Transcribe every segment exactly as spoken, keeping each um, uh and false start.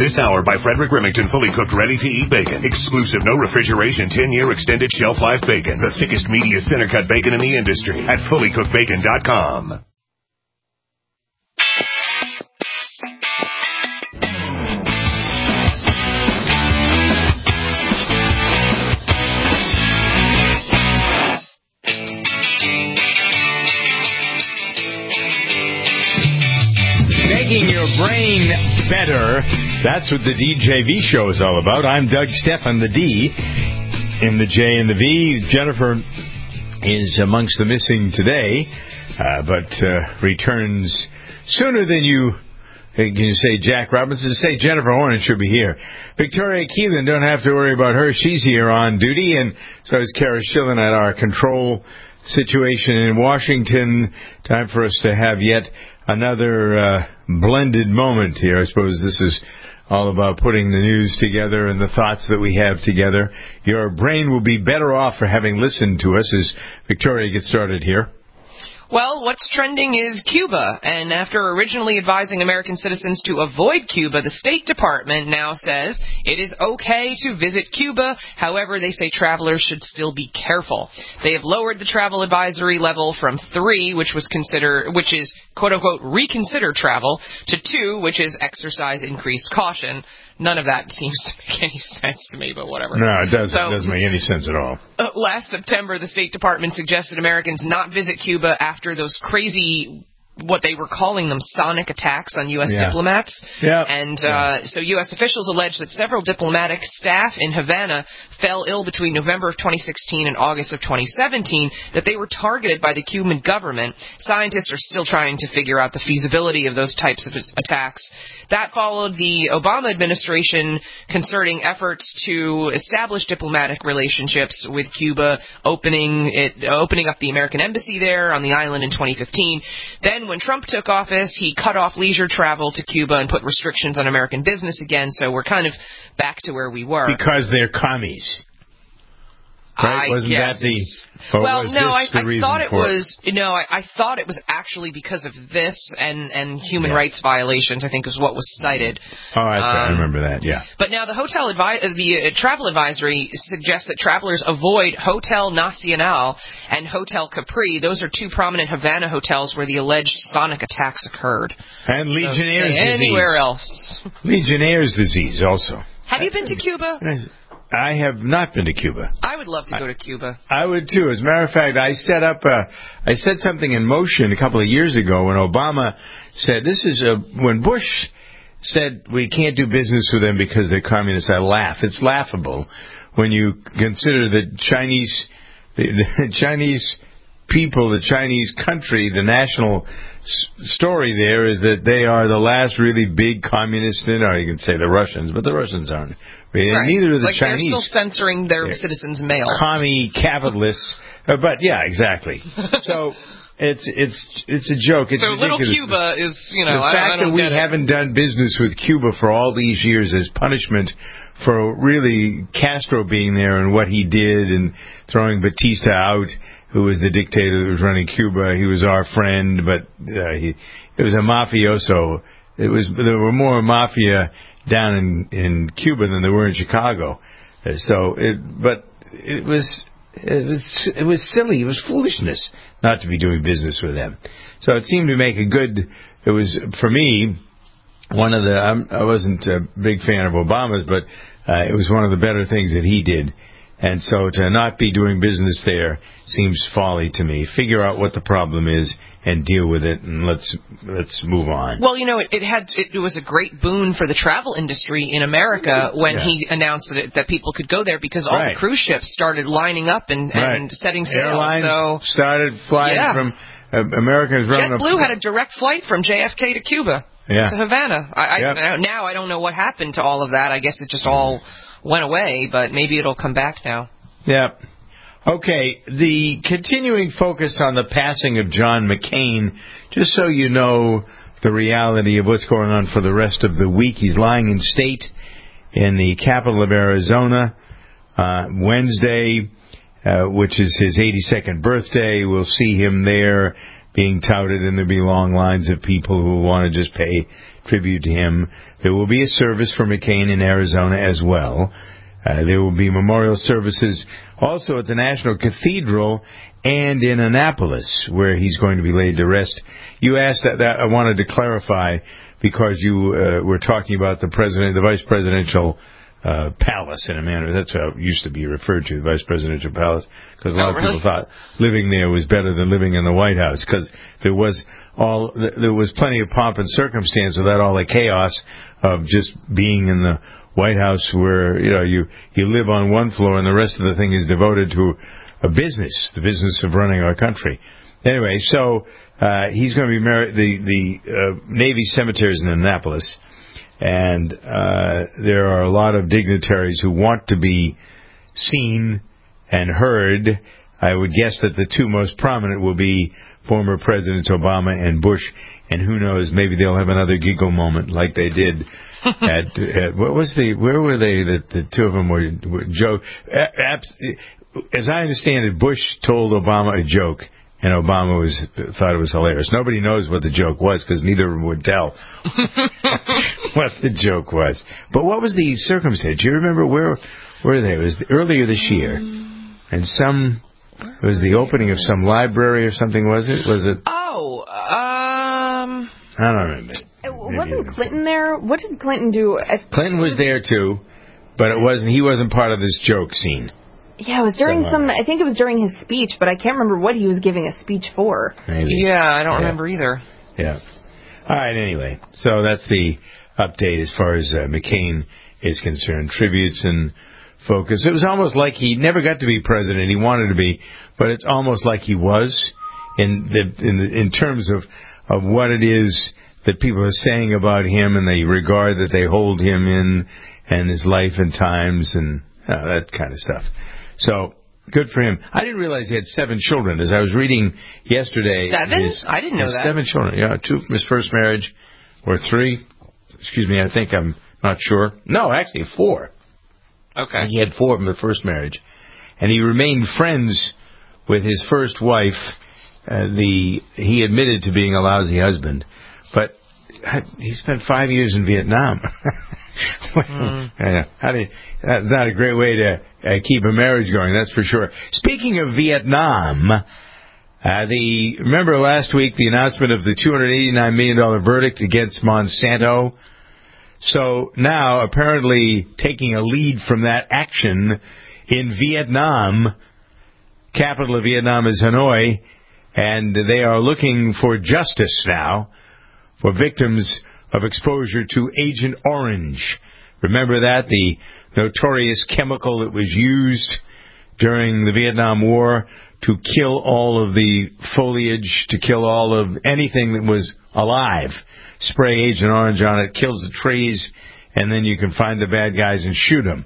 This hour by Frederick Remington, fully cooked, ready-to-eat bacon. Exclusive, no refrigeration, ten-year extended shelf life bacon. The thickest, meatiest, center-cut bacon in the industry at fully cooked bacon dot com. Making your brain better. That's what the D J V show is all about. I'm Doug Stephan, the D in the J and the V. Jennifer is amongst the missing today, uh, but uh, returns sooner than you can you say Jack Robinson. Say Jennifer Horner should be here. Victoria Keelan, don't have to worry about her. She's here on duty, and so is Kara Schillen at our control situation in Washington. Time for us to have yet another uh, blended moment here. I suppose this is all about putting the news together and the thoughts that we have together. Your brain will be better off for having listened to us as Victoria gets started here. Well, what's trending is Cuba, and after originally advising American citizens to avoid Cuba, the State Department now says it is okay to visit Cuba. However, they say travelers should still be careful. They have lowered the travel advisory level from three, which was consider, which is quote-unquote reconsider travel, to two, which is exercise increased caution. None of that seems to make any sense to me, but whatever. No, it doesn't, so, it doesn't make any sense at all. Uh, last September, the State Department suggested Americans not visit Cuba after those crazy, what they were calling them, sonic attacks on U S yeah. diplomats. Yeah. And uh, yeah. so U S officials allege that several diplomatic staff in Havana fell ill between November of twenty sixteen and August of twenty seventeen, that they were targeted by the Cuban government. Scientists are still trying to figure out the feasibility of those types of attacks. That followed the Obama administration concerting efforts to establish diplomatic relationships with Cuba, opening it, opening up the American embassy there on the island in twenty fifteen. Then when Trump took office, he cut off leisure travel to Cuba and put restrictions on American business again, so we're kind of back to where we were. Because they're commies. Right? I Wasn't guess. that the... Or well, was no, I, the I reason thought it for was... It? No, I, I thought it was actually because of this and, and human yeah. rights violations, I think is what was cited. Oh, that's um, right. I remember that, yeah. But now the hotel advi- the uh, travel advisory suggests that travelers avoid Hotel Nacional and Hotel Capri. Those are two prominent Havana hotels where the alleged sonic attacks occurred. And Legionnaire's so disease. Anywhere else. Legionnaires' disease also. Have you been to Cuba? I have not been to Cuba. I would love to go to Cuba. I would too. As a matter of fact, I set up a, I set something in motion a couple of years ago when Obama said this is a, when Bush said we can't do business with them because they're communists. I laugh. It's laughable when you consider the Chinese, the, the Chinese people, the Chinese country, the national s- story there is that they are the last really big communists. In, or you can say the Russians, but the Russians aren't. Right. Neither are the like Chinese. They're still censoring their yeah. citizens' mail. Commie capitalists. Uh, but, yeah, exactly. So, it's it's it's a joke. It's so ridiculous. little Cuba is, you know, the I, fact I don't that we get haven't it. done business with Cuba for all these years as punishment for really Castro being there and what he did and throwing Batista out, who was the dictator that was running Cuba. He was our friend, but uh, he it was a mafioso. It was there were more mafia down in, in Cuba than there were in Chicago. Uh, so, it, but it was it was it was silly. It was foolishness not to be doing business with them. So it seemed to make a good. It was for me one of the. I'm, I wasn't a big fan of Obama's, but uh, it was one of the better things that he did. And so to not be doing business there seems folly to me. Figure out what the problem is and deal with it, and let's let's move on. Well, you know, it, it had it was a great boon for the travel industry in America when yeah. he announced that it, that people could go there because all right. the cruise ships started lining up and, right. and setting sail. Airlines so, started flying yeah. from uh, Americans running. JetBlue had a direct flight from J F K to Cuba yeah. to Havana. I, yep. I, now I don't know what happened to all of that. I guess it just all went away, but maybe it'll come back now. Yeah. Okay, the continuing focus on the passing of John McCain, just so you know the reality of what's going on for the rest of the week. He's lying in state in the capital of Arizona. Uh, Wednesday, uh, which is his eighty-second birthday, we'll see him there being touted, and there'll be long lines of people who want to just pay tribute to him. There will be a service for McCain in Arizona as well. Uh, there will be memorial services also at the National Cathedral and in Annapolis, where he's going to be laid to rest. You asked that, that I wanted to clarify because you uh, were talking about the president, the vice presidential uh, palace in a manner. That's how it used to be referred to, the vice presidential palace, because a lot oh, of really? people thought living there was better than living in the White House, because there was all there was plenty of pomp and circumstance without all the chaos of just being in the White House, where you know you you live on one floor and the rest of the thing is devoted to a business, the business of running our country. Anyway, so uh, he's going to be married. The the uh, Navy cemetery is in Annapolis, and uh, there are a lot of dignitaries who want to be seen and heard. I would guess that the two most prominent will be former Presidents Obama and Bush, and who knows, maybe they'll have another giggle moment like they did at, at what was the where were they that the two of them were, were Joe. As I understand it, Bush told Obama a joke, and Obama was thought it was hilarious. Nobody knows what the joke was because neither of them would tell what the joke was. But what was the circumstance? Do you remember where were they? It was earlier this year, and some it was the opening of some library or something. Was it? Was it? Oh, um, I don't remember. Maybe wasn't Clinton there? What did Clinton do? Clinton was there too, but it wasn't. He wasn't part of this joke scene. Yeah, it was during so, some, I think it was during his speech, but I can't remember what he was giving a speech for. Maybe. Yeah, I don't yeah. remember either. Yeah. All right, anyway. So that's the update as far as uh, McCain is concerned. Tributes and focus. It was almost like he never got to be president. He wanted to be, but it's almost like he was in the, in, the, in terms of, of what it is that people are saying about him and the regard that they hold him in and his life and times and uh, that kind of stuff. So, good for him. I didn't realize he had seven children. As I was reading yesterday... Seven? His, I didn't know that. Seven children. Yeah, two from his first marriage, or three. Excuse me, I think I'm not sure. No, actually, four. Okay. He had four from the first marriage. And he remained friends with his first wife. Uh, the He admitted to being a lousy husband. But he spent five years in Vietnam. mm. How do you, that's not a great way to uh, keep a marriage going, that's for sure. Speaking of Vietnam, uh, the remember last week the announcement of the two hundred eighty-nine million dollars verdict against Monsanto? So now, apparently taking a lead from that action in Vietnam, capital of Vietnam is Hanoi, and they are looking for justice now for victims of exposure to Agent Orange. Remember that? The notorious chemical that was used during the Vietnam War to kill all of the foliage, to kill all of anything that was alive. Spray Agent Orange on it, kills the trees, and then you can find the bad guys and shoot them.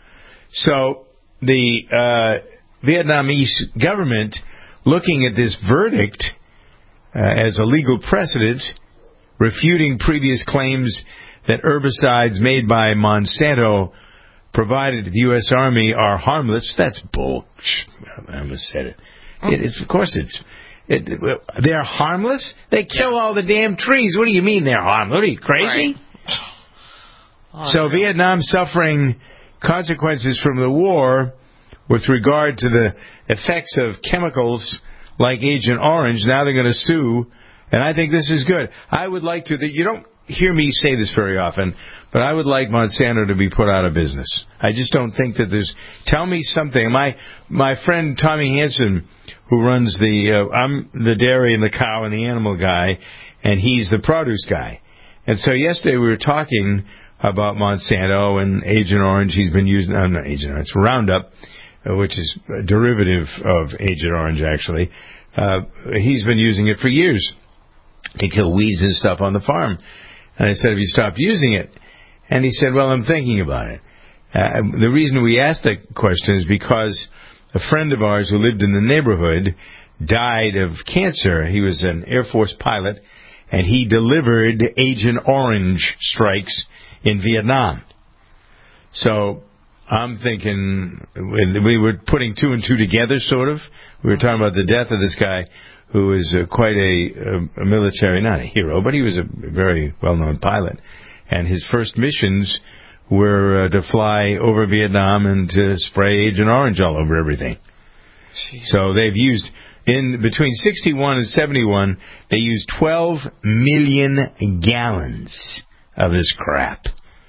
So the uh, Vietnamese government, looking at this verdict uh, as a legal precedent, refuting previous claims that herbicides made by Monsanto provided to the U S Army are harmless. That's bull. I almost said it. it it's, of course it's... It, they're harmless? They kill all the damn trees. What do you mean they're harmless? What are you, crazy? Right. Oh, so Vietnam suffering consequences from the war with regard to the effects of chemicals like Agent Orange. Now they're going to sue. And I think this is good. I would like to, that you don't hear me say this very often, but I would like Monsanto to be put out of business. I just don't think that there's, tell me something. My my friend Tommy Hansen, who runs the, uh, I'm the dairy and the cow and the animal guy, and he's the produce guy. And so yesterday we were talking about Monsanto and Agent Orange. He's been using, uh, not Agent Orange, it's Roundup, uh, which is a derivative of Agent Orange actually. Uh, he's been using it for years to kill weeds and stuff on the farm. And I said, have you stopped using it? And he said, well, I'm thinking about it. Uh, the reason we asked that question is because a friend of ours who lived in the neighborhood died of cancer. He was an Air Force pilot, and he delivered Agent Orange strikes in Vietnam. So I'm thinking when we were putting two and two together, sort of. We were talking about the death of this guy who was uh, quite a, a, a military, not a hero, but he was a very well-known pilot. And his first missions were uh, to fly over Vietnam and to spray Agent Orange all over everything. Jeez. So they've used, in between sixty-one and seventy-one, they used twelve million gallons of this crap.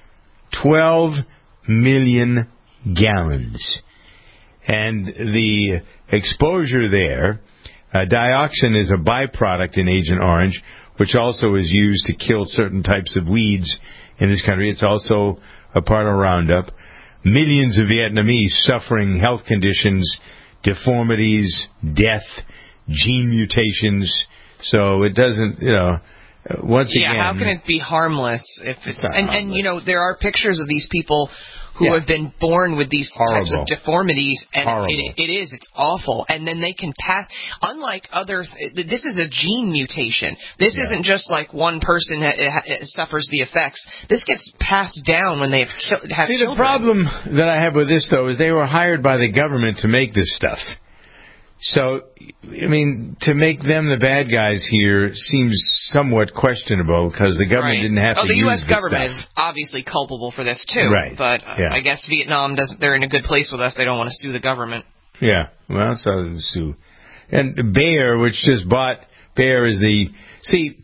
twelve million gallons. And the exposure there, uh, dioxin is a byproduct in Agent Orange, which also is used to kill certain types of weeds in this country. It's also a part of Roundup. Millions of Vietnamese suffering health conditions, deformities, death, gene mutations. So it doesn't, you know, once yeah, again... Yeah, how can it be harmless if it's... it's and, harmless. and, you know, there are pictures of these people who yeah. have been born with these Horrible. types of deformities, and it, it, it is, it's awful. And then they can pass, unlike other, th- this is a gene mutation. This yeah. isn't just like one person ha- ha- suffers the effects. This gets passed down when they have, ki- have See, children. the problem that I have with this, though, is they were hired by the government to make this stuff. So, I mean, to make them the bad guys here seems somewhat questionable because the government right. didn't have oh, to the use U S this government stuff. is obviously culpable for this too. Right. But uh, yeah. I guess Vietnam doesn't. They're in a good place with us. They don't want to sue the government. Yeah. Well, so they sue. And Bayer, which just bought Bayer, is the see.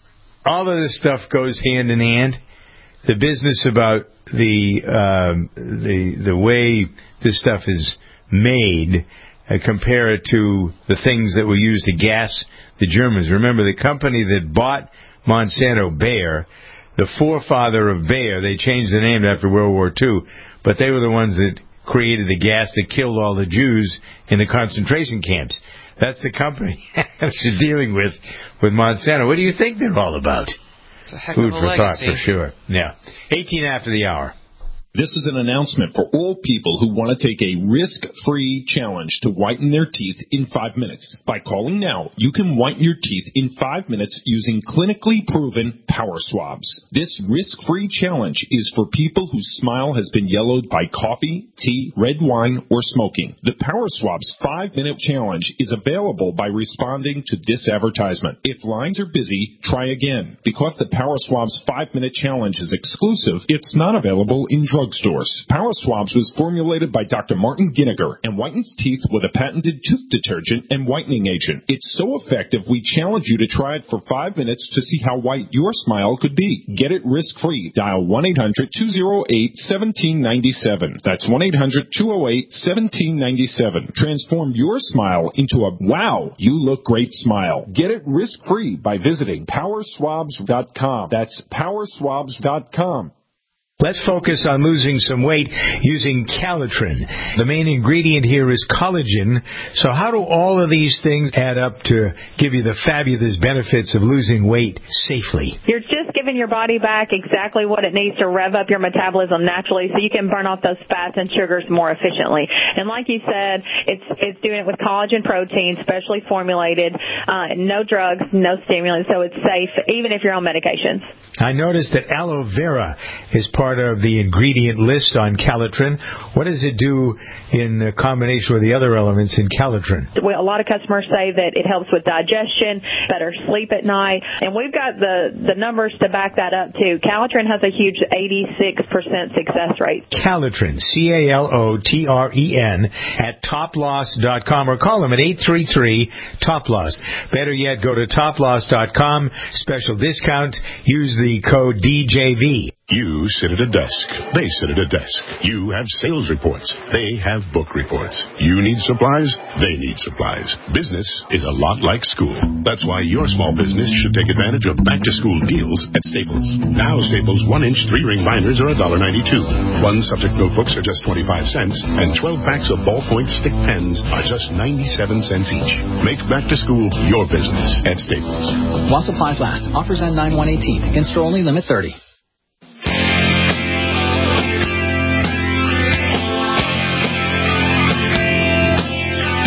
All of this stuff goes hand in hand. The business about the um, the the way this stuff is made. Uh, compare it to the things that were used to gas the Germans. Remember, the company that bought Monsanto, Bayer, the forefather of Bayer, they changed the name after World War Two, but they were the ones that created the gas that killed all the Jews in the concentration camps. That's the company that you're dealing with, with Monsanto. What do you think they're all about? It's a heck Food of a for legacy. thought, for sure. Yeah. eighteen after the hour. This is an announcement for all people who want to take a risk-free challenge to whiten their teeth in five minutes. By calling now, you can whiten your teeth in five minutes using clinically proven power swabs. This risk-free challenge is for people whose smile has been yellowed by coffee, tea, red wine, or smoking. The Power Swabs five-minute challenge is available by responding to this advertisement. If lines are busy, try again. Because the Power Swabs five-minute challenge is exclusive, it's not available in drug stores. Power Swabs was formulated by Doctor Martin Ginniger and whitens teeth with a patented tooth detergent and whitening agent. It's so effective, we challenge you to try it for five minutes to see how white your smile could be. Get it risk-free. Dial one eight hundred two oh eight one seven nine seven. That's one eight hundred two oh eight one seven nine seven. Transform your smile into a wow, you look great smile. Get it risk-free by visiting power swabs dot com. That's power swabs dot com. Let's focus on losing some weight using Calitrin. The main ingredient here is collagen. So how do all of these things add up to give you the fabulous benefits of losing weight safely? You're just giving your body back exactly what it needs to rev up your metabolism naturally so you can burn off those fats and sugars more efficiently. And like you said, it's it's doing it with collagen protein, specially formulated, uh, no drugs, no stimulants, so it's safe even if you're on medications. I noticed that aloe vera is part of the ingredient list on Calitrin. What does it do in combination with the other elements in Calitrin? Well, a lot of customers say that it helps with digestion, better sleep at night, and we've got the, the numbers to back that up too. Calitrin has a huge eighty-six percent success rate. Calitrin, C A L O T R E N, at top loss dot com or call them at eight three three, top loss. Better yet, go to top loss dot com, special discount, use the code D J V. You sit at a desk. They sit at a desk. You have sales reports. They have book reports. You need supplies. They need supplies. Business is a lot like school. That's why your small business should take advantage of back-to-school deals at Staples. Now Staples one-inch three-ring liners are one dollar ninety-two. One subject notebooks are just twenty-five cents, and twelve packs of ballpoint stick pens are just ninety-seven cents each. Make back-to-school your business at Staples. While supplies last. Offers end nine one eighteen. In-store only. Limit thirty.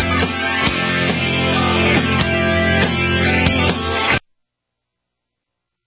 Do the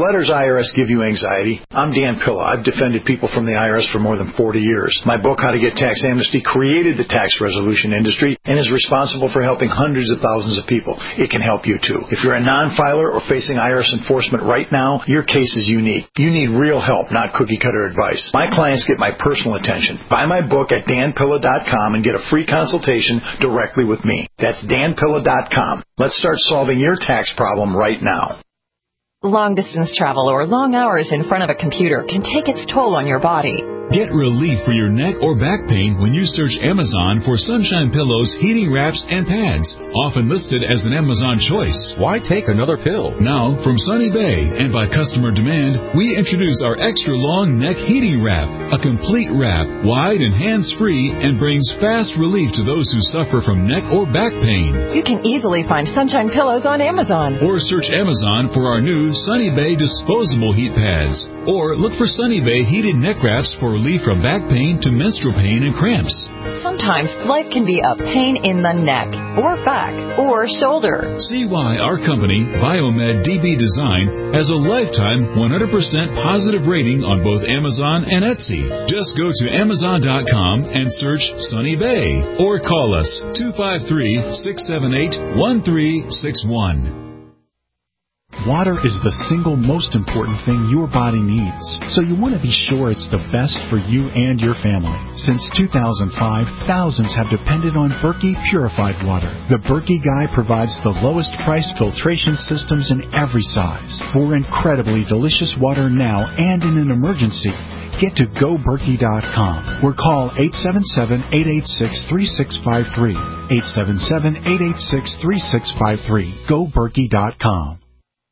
letters I R S give you anxiety, I'm Dan Pilla. I've defended people from the I R S for more than forty years. My book, How to Get Tax Amnesty, created the tax resolution industry and is responsible for helping hundreds of thousands of people. It can help you too. If you're a non-filer or facing I R S enforcement right now, your case is unique. You need real help, not cookie-cutter advice. My clients get my personal attention. Buy my book at dan pilla dot com and get a free consultation directly with me. That's dan pilla dot com. Let's start solving your tax problem right now. Long-distance travel or long hours in front of a computer can take its toll on your body. Get relief for your neck or back pain when you search Amazon for Sunshine Pillows, heating wraps, and pads, often listed as an Amazon choice. Why take another pill? Now, from Sunny Bay and by customer demand, we introduce our extra long neck heating wrap, a complete wrap, wide and hands-free, and brings fast relief to those who suffer from neck or back pain. You can easily find Sunshine Pillows on Amazon. Or search Amazon for our new Sunny Bay disposable heat pads. Or look for Sunny Bay heated neck wraps for relief from back pain to menstrual pain and cramps. Sometimes life can be a pain in the neck, or back, or shoulder. See why our company, Biomed D B Design, has a lifetime one hundred percent positive rating on both Amazon and Etsy. Just go to amazon dot com and search Sunny Bay, or call us two five three, six seven eight, one three six one. Water is the single most important thing your body needs, so you want to be sure it's the best for you and your family. Since two thousand five, thousands have depended on Berkey purified water. The Berkey Guy provides the lowest price filtration systems in every size. For incredibly delicious water now and in an emergency, get to go berkey dot com or call eight seven seven, eight eight six, three six five three. eight seven seven, eight eight six, three six five three. go berkey dot com.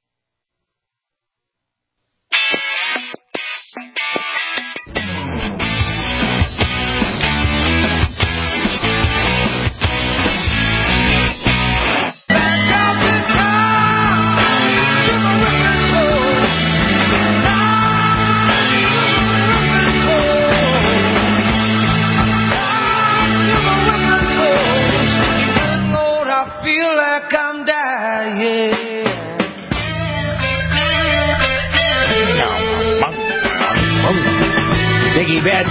Dickie Betts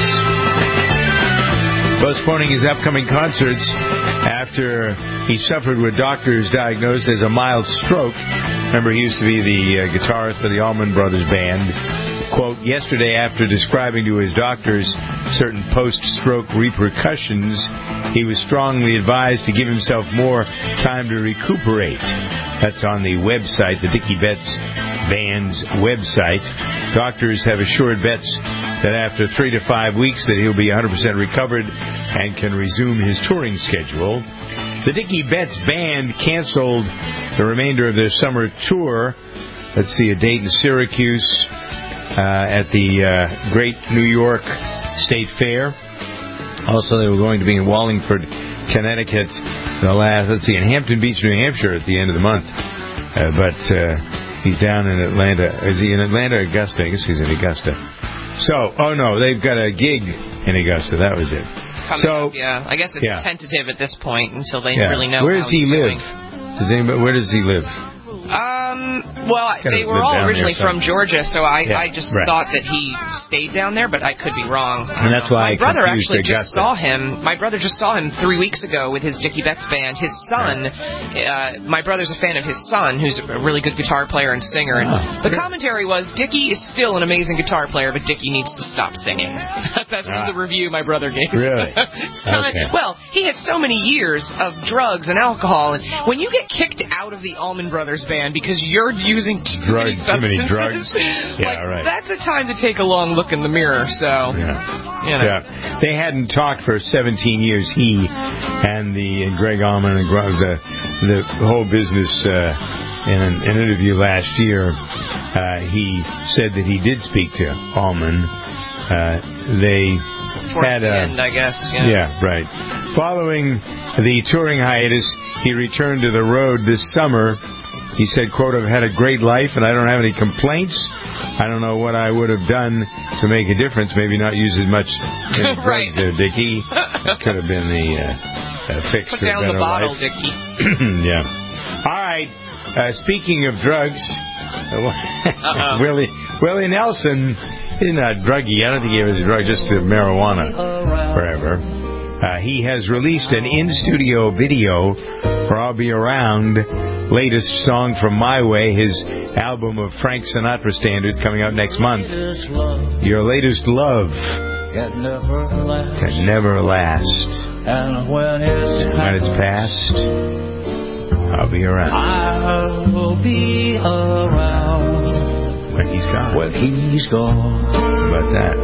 postponing his upcoming concerts after he suffered what doctors diagnosed as a mild stroke. Remember, he used to be the uh, guitarist for the Allman Brothers Band. Quote, yesterday, after describing to his doctors certain post-stroke repercussions, he was strongly advised to give himself more time to recuperate. That's on the website, the Dickie Betts Band's website. Doctors have assured Betts that after three to five weeks that he'll be one hundred percent recovered and can resume his touring schedule. The Dickie Betts Band canceled the remainder of their summer tour. Let's see, a date in Syracuse, uh, at the uh, Great New York State Fair. Also, they were going to be in Wallingford, Connecticut, the last, let's see, in Hampton Beach, New Hampshire at the end of the month. Uh, but uh, he's down in Atlanta. Is he in Atlanta or Augusta? I guess he's in Augusta. So, oh no, they've got a gig in Augusta. That was it. Coming so, up, yeah. I guess it's yeah. tentative at this point until they yeah. really know where how does he he's live? doing. Does anybody, where does he live? Um, well, they were all originally from Georgia, so I, yeah, I just right. thought that he stayed down there, but I could be wrong. And that's why my I brother actually Augusta. just saw him. My brother just saw him three weeks ago with his Dickie Betts band. His son, uh, my brother's a fan of his son, who's a really good guitar player and singer. And oh, the good. commentary was, Dickie is still an amazing guitar player, but Dickie needs to stop singing. That was ah. the review my brother gave. Really? so, okay. Well, he had so many years of drugs and alcohol, and when you get kicked out of the Allman Brothers band because you're using too drugs, many substances, too many drugs. Yeah, like, right. that's a time to take a long look in the mirror. So, yeah. you know. yeah. They hadn't talked for seventeen years. He and the and Greg Allman and the the whole business. Uh, in an, an interview last year, uh, he said that he did speak to Allman. Uh, they Towards had the a end, I guess. Yeah. yeah, right. Following the touring hiatus, he returned to the road this summer. He said, quote, I've had a great life and I don't have any complaints. I don't know what I would have done to make a difference. Maybe not use as much you know, right. drugs there, Dickie. Could have been the uh, uh, fix Put to a down the better bottle, life. Dickie. Yeah. All right. Uh, speaking of drugs, Willie Willie Nelson, he's not druggy. I don't think he was a drug, just marijuana forever. Uh, he has released an in-studio video for I'll Be Around, latest song from My Way, his album of Frank Sinatra standards coming out next month. Your latest love can never last. And when it's, when it's past, I'll be around. I'll be around when he's gone. When he's gone. How about that?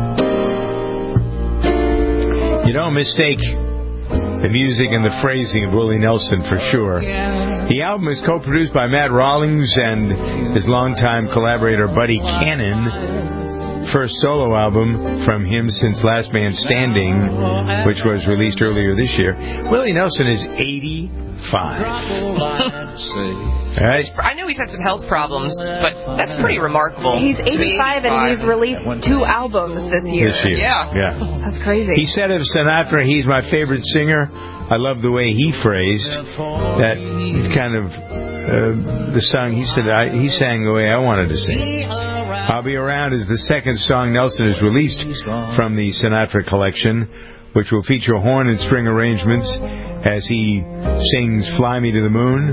You don't mistake the music and the phrasing of Willie Nelson for sure. The album is co-produced by Matt Rawlings and his longtime collaborator Buddy Cannon. First solo album from him since Last Man Standing, which was released earlier this year. Willie Nelson is eighty-five. Right? I know he's had some health problems, but that's pretty remarkable. He's eighty-five, and he's released two albums this year. This year. Yeah. yeah. That's crazy. He said of Sinatra, he's my favorite singer. I love the way he phrased that. He's kind of uh, the song. He said I, he sang the way I wanted to sing. I'll Be Around is the second song Nelson has released from the Sinatra collection, which will feature horn and string arrangements as he sings Fly Me to the Moon,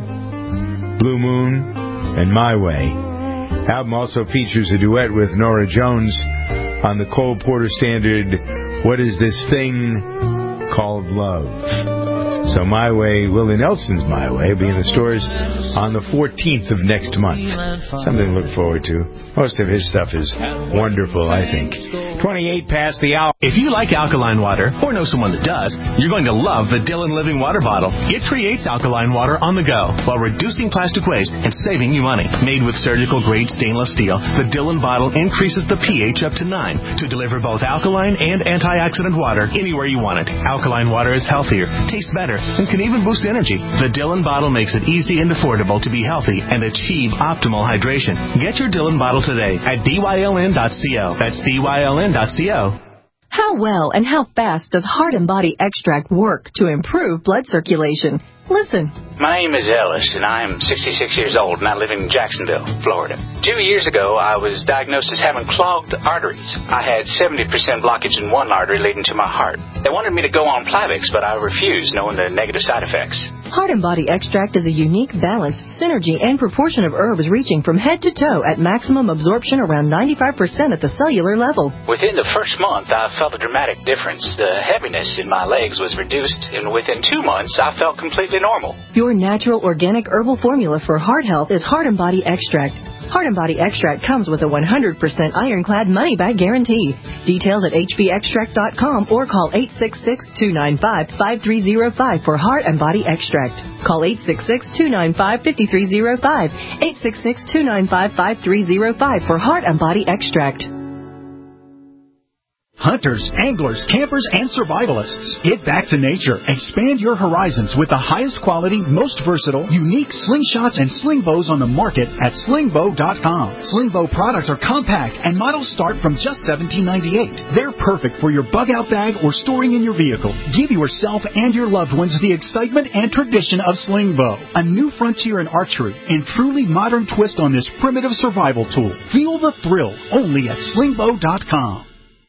Blue Moon, and My Way. The album also features a duet with Norah Jones on the Cole Porter standard, What Is This Thing Called Love? So My Way, Willie Nelson's My Way, will be in the stores on the fourteenth of next month. Something to look forward to. Most of his stuff is wonderful, I think. twenty-eight past the hour. If you like alkaline water, or know someone that does, you're going to love the Dillon Living Water Bottle. It creates alkaline water on the go while reducing plastic waste and saving you money. Made with surgical-grade stainless steel, the Dillon bottle increases the pH up to nine to deliver both alkaline and antioxidant water anywhere you want it. Alkaline water is healthier, tastes better, and can even boost energy. The Dillon bottle makes it easy and affordable to be healthy and achieve optimal hydration. Get your Dillon bottle today at D Y L N dot co. That's D Y L N dot co. How well and how fast does Heart and Body Extract work to improve blood circulation? Listen. My name is Ellis, and I am sixty-six years old, and I live in Jacksonville, Florida. Two years ago, I was diagnosed as having clogged arteries. I had seventy percent blockage in one artery leading to my heart. They wanted me to go on Plavix, but I refused, knowing the negative side effects. Heart and Body Extract is a unique balance, synergy, and proportion of herbs reaching from head to toe at maximum absorption around ninety-five percent at the cellular level. Within the first month, I felt a dramatic difference. The heaviness in my legs was reduced, and within two months, I felt completely normal. Your natural organic herbal formula for heart health is Heart and Body Extract. Heart and Body Extract comes with a one hundred percent ironclad money-back guarantee. Details at H B extract dot com or call eight six six, two nine five, five three zero five for Heart and Body Extract. Call eight six six, two nine five, five three zero five, eight six six, two nine five, five three zero five for Heart and Body Extract. Hunters, anglers, campers, and survivalists. Get back to nature. Expand your horizons with the highest quality, most versatile, unique slingshots and sling bows on the market at sling bow dot com. Sling bow products are compact and models start from just seventeen ninety-eight. They're perfect for your bug-out bag or storing in your vehicle. Give yourself and your loved ones the excitement and tradition of sling bow. A new frontier in archery and truly modern twist on this primitive survival tool. Feel the thrill only at sling bow dot com.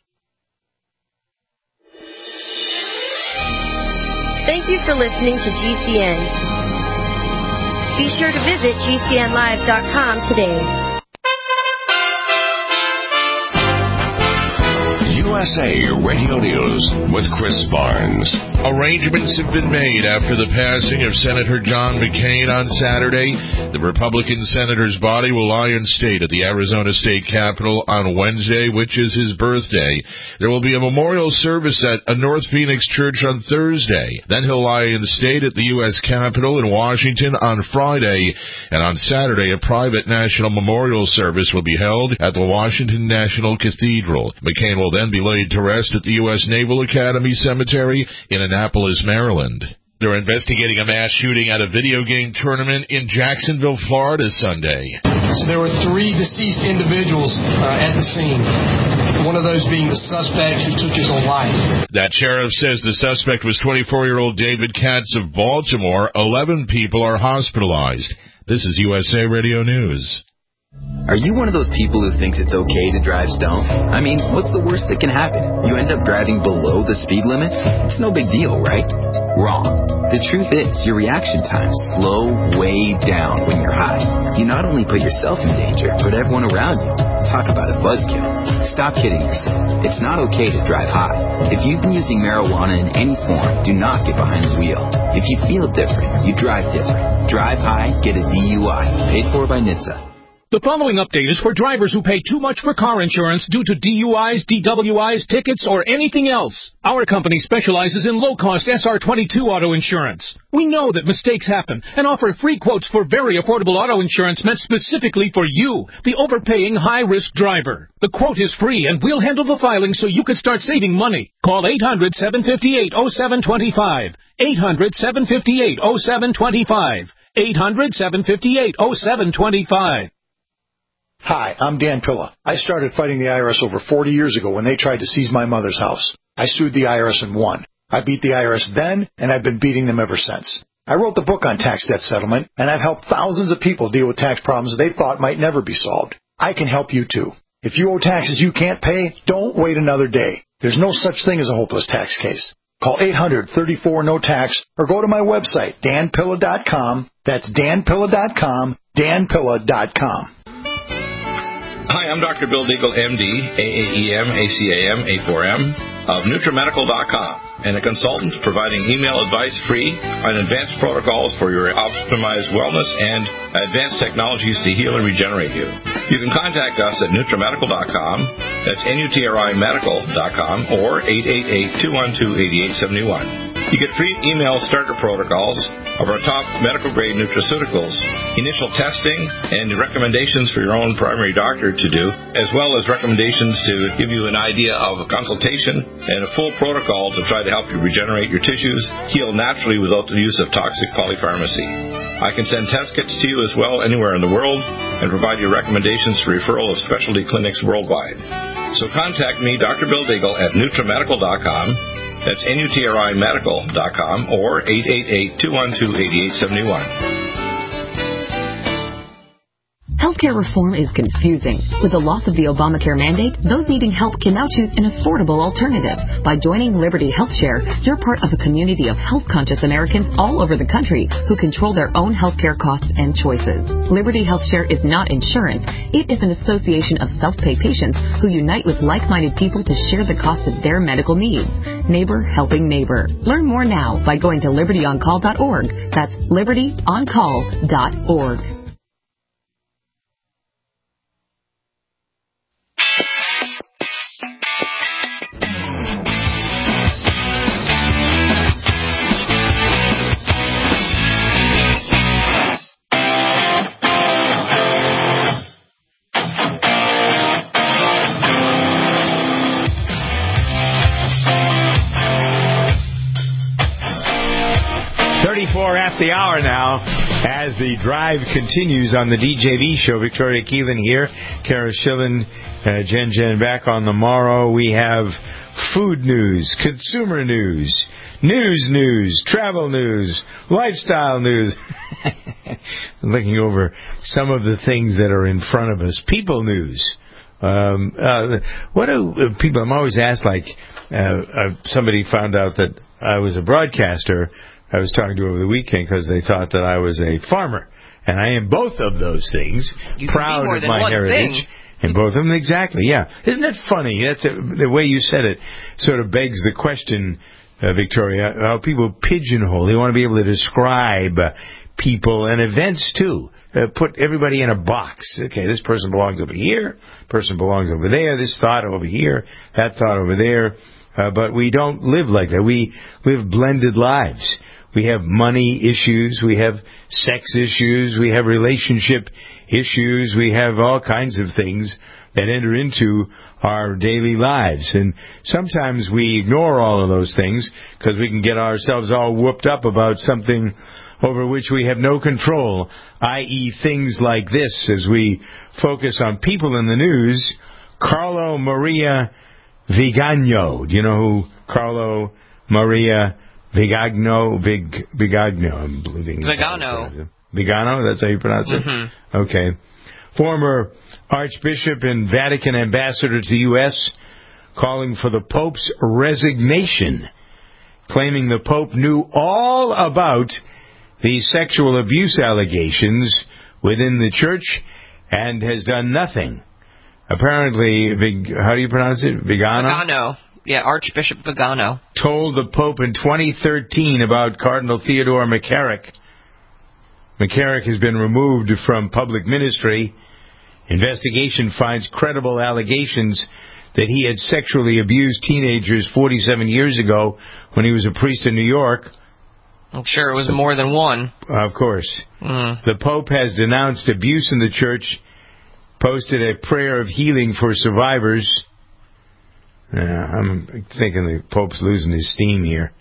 Thank you for listening to G C N. Be sure to visit G C N live dot com today. U S A Radio News with Chris Barnes. Arrangements have been made after the passing of Senator John McCain on Saturday. The Republican senator's body will lie in state at the Arizona State Capitol on Wednesday, which is his birthday. There will be a memorial service at a North Phoenix church on Thursday. Then he'll lie in state at the U S Capitol in Washington on Friday. And on Saturday, a private national memorial service will be held at the Washington National Cathedral. McCain will then be laid to rest at the U S Naval Academy Cemetery in Annapolis, Maryland. They're investigating a mass shooting at a video game tournament in Jacksonville, Florida, Sunday. So there were three deceased individuals uh, at the scene, one of those being the suspect who took his own life. That sheriff says the suspect was twenty-four-year-old David Katz of Baltimore. Eleven people are hospitalized. This is U S A Radio News. Are you one of those people who thinks it's okay to drive stoned? I mean, what's the worst that can happen? You end up driving below the speed limit? It's no big deal, right? Wrong. The truth is, your reaction times slow way down when you're high. You not only put yourself in danger, but everyone around you. Talk about a buzzkill. Stop kidding yourself. It's not okay to drive high. If you've been using marijuana in any form, do not get behind the wheel. If you feel different, you drive different. Drive high, get a D U I. Paid for by N H T S A. The following update is for drivers who pay too much for car insurance due to D U Is, D W Is, tickets, or anything else. Our company specializes in low-cost S R twenty-two auto insurance. We know that mistakes happen and offer free quotes for very affordable auto insurance meant specifically for you, the overpaying high-risk driver. The quote is free, and we'll handle the filing so you can start saving money. Call eight hundred, seven five eight, oh seven two five. eight hundred, seven five eight, oh seven two five. eight hundred, seven five eight, oh seven two five. Hi, I'm Dan Pilla. I started fighting the I R S over forty years ago when they tried to seize my mother's house. I sued the I R S and won. I beat the I R S then, and I've been beating them ever since. I wrote the book on tax debt settlement, and I've helped thousands of people deal with tax problems they thought might never be solved. I can help you too. If you owe taxes you can't pay, don't wait another day. There's no such thing as a hopeless tax case. Call eight hundred, thirty-four, no tax or go to my website, dan pilla dot com. That's dan pilla dot com, dan pilla dot com. Hi, I'm Doctor Bill Deagle, M D, A A E M, A C A M, A four M, of NutriMedical dot com, and a consultant providing email advice free on advanced protocols for your optimized wellness and advanced technologies to heal and regenerate you. You can contact us at NutriMedical dot com, that's N U T R I Medical dot com, or eight eight eight, two one two, eight eight seven one. You get free email starter protocols of our top medical-grade nutraceuticals, initial testing, and recommendations for your own primary doctor to do, as well as recommendations to give you an idea of a consultation and a full protocol to try to help you regenerate your tissues, heal naturally without the use of toxic polypharmacy. I can send test kits to you as well anywhere in the world and provide you recommendations for referral of specialty clinics worldwide. So contact me, Doctor Bill Deagle, at NutriMedical dot com. That's N U T R I Medical dot com or eight eight eight, two one two, eight eight seven one. Healthcare reform is confusing. With the loss of the Obamacare mandate, those needing help can now choose an affordable alternative. By joining Liberty HealthShare, you're part of a community of health-conscious Americans all over the country who control their own healthcare costs and choices. Liberty HealthShare is not insurance. It is an association of self-pay patients who unite with like-minded people to share the cost of their medical needs. Neighbor helping neighbor. Learn more now by going to liberty on call dot org. That's liberty on call dot org. thirty-four after the hour now, as the drive continues on the D J V show. Victoria Keelan here, Kara Schillen, uh, Jen Jen back on the morrow. We have food news, consumer news, news news, travel news, lifestyle news. Looking over some of the things that are in front of us. People news. Um, uh, what do uh, people, I'm always asked, like, uh, uh, somebody found out that I was a broadcaster. I was talking to over the weekend because they thought that I was a farmer. And I am both of those things. You proud of my heritage. Thing. And both of them, exactly, yeah. Isn't that funny? That's a, the way you said it sort of begs the question, uh, Victoria, how people pigeonhole. They want to be able to describe uh, people and events, too. Uh, put everybody in a box. Okay, this person belongs over here, person belongs over there, this thought over here, that thought over there. Uh, but we don't live like that. We live blended lives. We have money issues, we have sex issues, we have relationship issues, we have all kinds of things that enter into our daily lives. And sometimes we ignore all of those things because we can get ourselves all whooped up about something over which we have no control, that is things like this. As we focus on people in the news, Carlo Maria Vigano. Do you know who Carlo Maria Vigano, Big Vigano, I'm believing. Vigano. Vigano, that's how you pronounce it? Mm-hmm. Okay. Former Archbishop and Vatican ambassador to the U S calling for the Pope's resignation, claiming the Pope knew all about the sexual abuse allegations within the church and has done nothing. Apparently, Vig, how do you pronounce it? Vigano? Vigano. Yeah, Archbishop Vigano. Told the Pope in twenty thirteen about Cardinal Theodore McCarrick. McCarrick has been removed from public ministry. Investigation finds credible allegations that he had sexually abused teenagers forty-seven years ago when he was a priest in New York. I'm sure it was more than one. Of course. Mm. The Pope has denounced abuse in the church, posted a prayer of healing for survivors. Uh, I'm thinking the Pope's losing his steam here.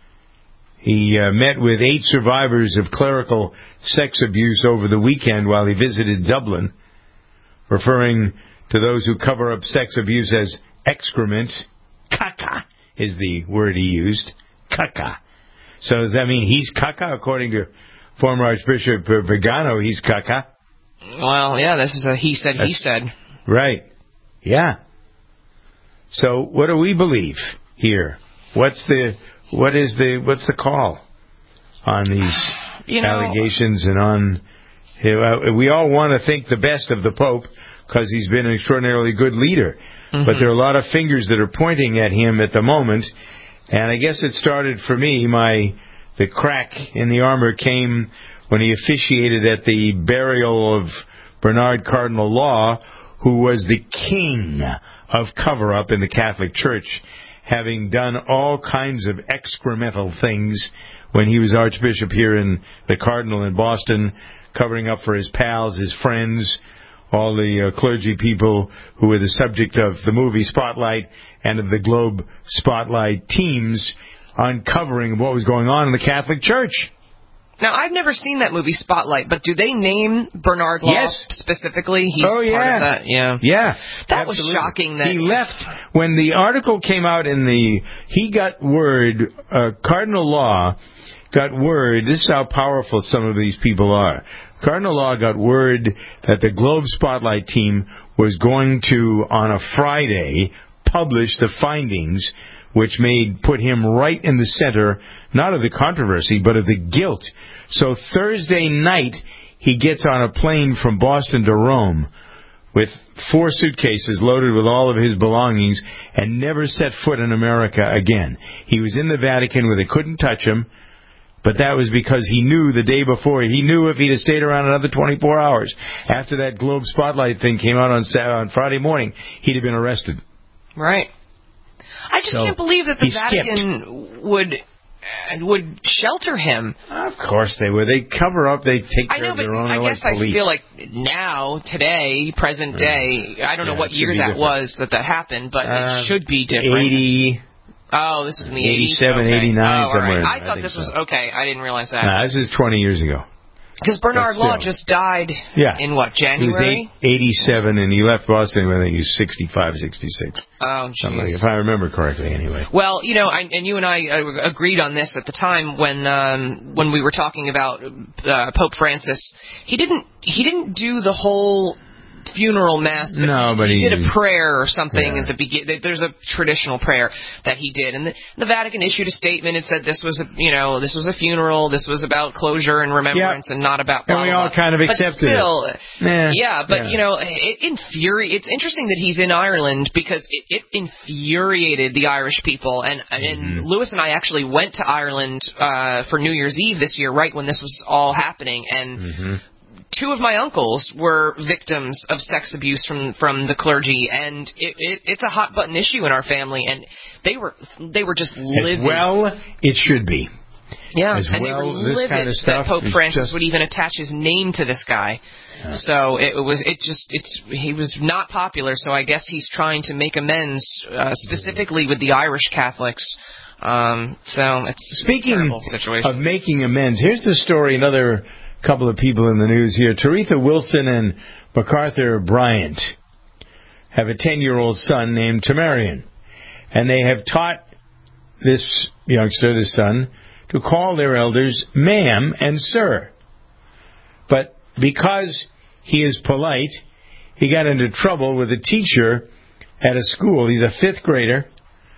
He uh, met with eight survivors of clerical sex abuse over the weekend while he visited Dublin, referring to those who cover up sex abuse as excrement. Caca is the word he used. Caca. So does that mean he's caca? According to former Archbishop Vigano, he's caca. Well, yeah, this is a he said, That's, he said. Right. Yeah. So what do we believe here? What's the what is the what's the call on these you know, allegations and on? We all want to think the best of the Pope because he's been an extraordinarily good leader, mm-hmm. but there are a lot of fingers that are pointing at him at the moment. And I guess it started for me. My the crack in the armor came when he officiated at the burial of Bernard Cardinal Law, who was the king of cover-up in the Catholic Church, having done all kinds of excremental things when he was Archbishop here in the Cardinal in Boston, covering up for his pals, his friends, all the uh, clergy people who were the subject of the movie Spotlight and of the Globe Spotlight teams, uncovering what was going on in the Catholic Church. Now, I've never seen that movie Spotlight, but do they name Bernard Law yes. specifically? He's oh, yeah. part of that. Yeah. Yeah. That absolutely. was shocking. That he left when the article came out in the, he got word, uh, Cardinal Law got word, this is how powerful some of these people are. Cardinal Law got word that the Globe Spotlight team was going to, on a Friday, publish the findings, which made put him right in the center, not of the controversy, but of the guilt. So Thursday night, he gets on a plane from Boston to Rome with four suitcases loaded with all of his belongings and never set foot in America again. He was in the Vatican where they couldn't touch him, but that was because he knew the day before, he knew if he'd have stayed around another twenty-four hours, after that Globe Spotlight thing came out on Saturday, on Friday morning, he'd have been arrested. Right. I just So, can't believe that the he Vatican skipped. would would shelter him. Of course they would. They cover up. They take I care know, of but their own. I They're guess like I police. feel like now, today, present day, I don't Yeah, know what it should year be that different. was that that happened, but Uh, it should be different. eighty Oh, this is in the eighties? eighty-seven, Okay. eighty-nine, oh, somewhere. Right. I I thought think this was, so. okay, I didn't realize that. Nah, this is twenty years ago. Because Bernard But Law still. just died Yeah. in what, He was January? eight, eighty-seven, and he left Boston when I think he was sixty-five, sixty-six. Oh, Something like, jeez. if I remember correctly, anyway. Well, you know, I, and you and I uh, agreed on this at the time when um, when we were talking about uh, Pope Francis. He didn't he didn't do the whole funeral mass, but No, he, but he he- did a prayer or something Yeah. at the beginning. There's a traditional prayer that he did, and the, the Vatican issued a statement and said this was a you know this was a funeral, this was about closure and remembrance, and not about. Blah, And we blah, all blah. kind of But accepted still, it. Nah, yeah, but yeah. you know, it infuri- It's interesting that he's in Ireland because it, it infuriated the Irish people, and and Mm-hmm. Lewis and I actually went to Ireland uh, for New Year's Eve this year, right when this was all happening, and. Mm-hmm. Two of my uncles were victims of sex abuse from from the clergy, and it, it, it's a hot button issue in our family. And they were they were just livid. As well, it should be. Yeah, As and well, they were this livid kind of stuff that Pope is Francis just- would even attach his name to this guy. Yeah. So it was it just it's he was not popular. So I guess he's trying to make amends uh, specifically with the Irish Catholics. Um, so it's Speaking a terrible situation. of making amends, here's the story. Another couple of people in the news here. Taretha Wilson and MacArthur Bryant have a ten-year-old son named Tamarian, and they have taught this youngster, this son, to call their elders ma'am and sir. But because he is polite, he got into trouble with a teacher at a school. He's a fifth grader.